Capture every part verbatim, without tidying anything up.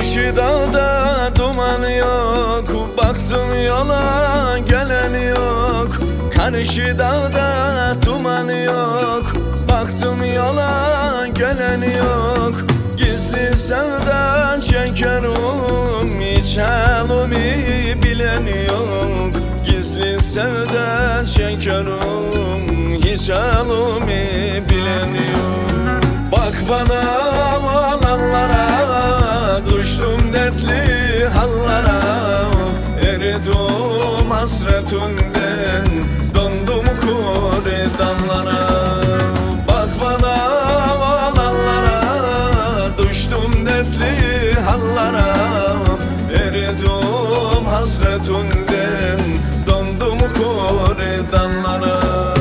Karşı dağda duman yok, baktım yola gelen yok. Karşı dağda duman yok, baktım yola gelen yok. Gizli sevdan çekerim, hiç halimi bilen yok. Gizli sevdan çekerim, hiç halimi bilen yok. Bak bana olanlara, düştüm dertli hallara. Eridim hasretinden, döndüm kuru dallara. Bak bana olanlara, düştüm dertli hallara. Eridim hasretinden, döndüm kuru dallara.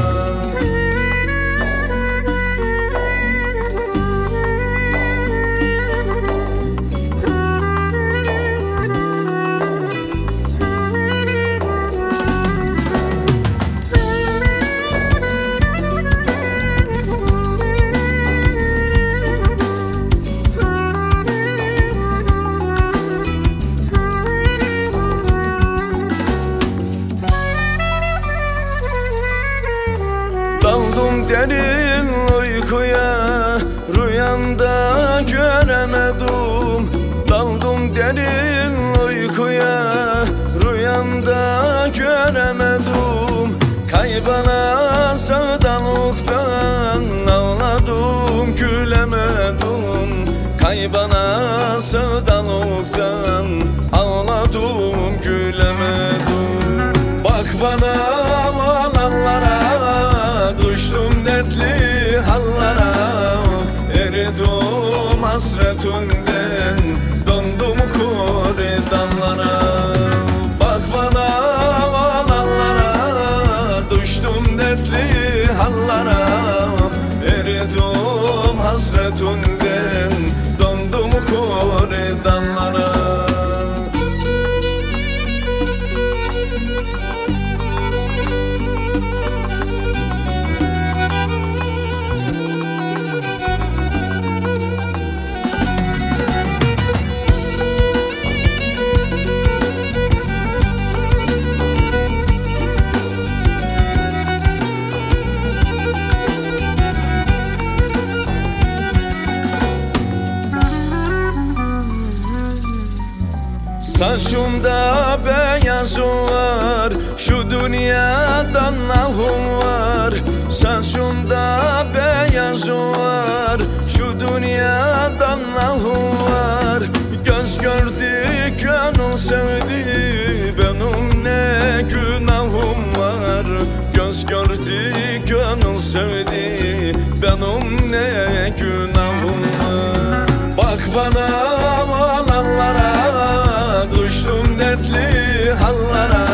Daldım derin uykuya, rüyamda göremedim. Daldım derin uykuya, rüyamda göremedim. Kaybana sevdalıktan ağladım, gülemedim. Kaybana sevdalıktan ağladım, gülemedim. Bak bana olanlara, düştüm dertli hallara. Eridim hasretinden, döndüm kuru dallara. Bak bana olanlara, düştüm dertli hallara. Eridim hasretinden, döndüm kuru dallara. Saçımda beyaz var, şu dünyadan nahum var. Saçımda beyaz var, şu dünyadan nahum var. Göz gördü, gönül sevdi, benim ne günahım var. Göz gördü, gönül sevdi, benim ne günahım var. Bak bana olanlara, düştüm dertli hallara.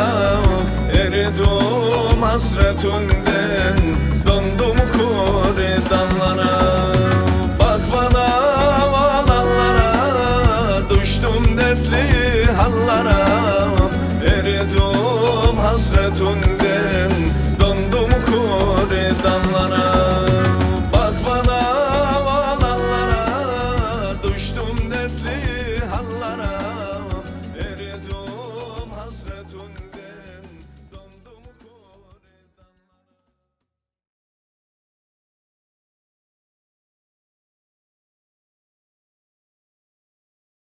Eridim hasretinden, döndüm kuru dallara. Bak bana olanlara, düştüm dertli hallara. Eridim hasretinden,